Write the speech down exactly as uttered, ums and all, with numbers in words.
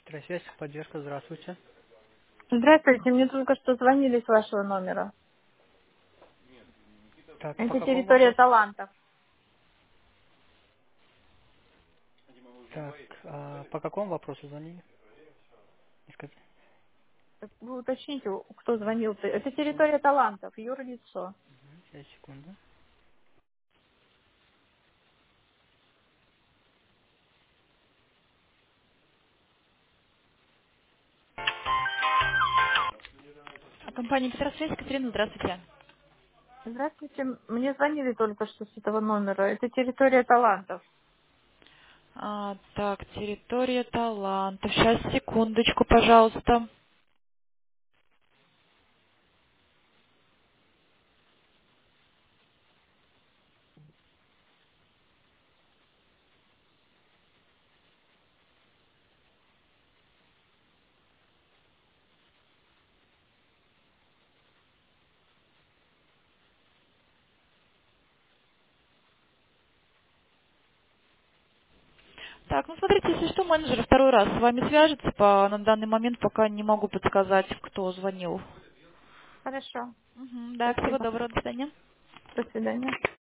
Трасвязь, поддержка, здравствуйте. Здравствуйте, мне только что звонили с вашего номера. Так, по Это какому территория вопросу? талантов. Так, а, по какому вопросу звонили? Не сказать. Вы уточните, кто звонил. Это территория талантов, юрлицо. Сейчас, секунду. А компания Петросвязь, Екатерина, здравствуйте. Здравствуйте, мне звонили только что с этого номера. Это территория талантов. А, так, территория талантов. Сейчас, секундочку, пожалуйста. Так, ну смотрите, если что, менеджер второй раз с вами свяжется. По, на данный момент пока не могу подсказать, кто звонил. Хорошо, Мгм, да, всего спасибо. доброго, до свидания. До свидания.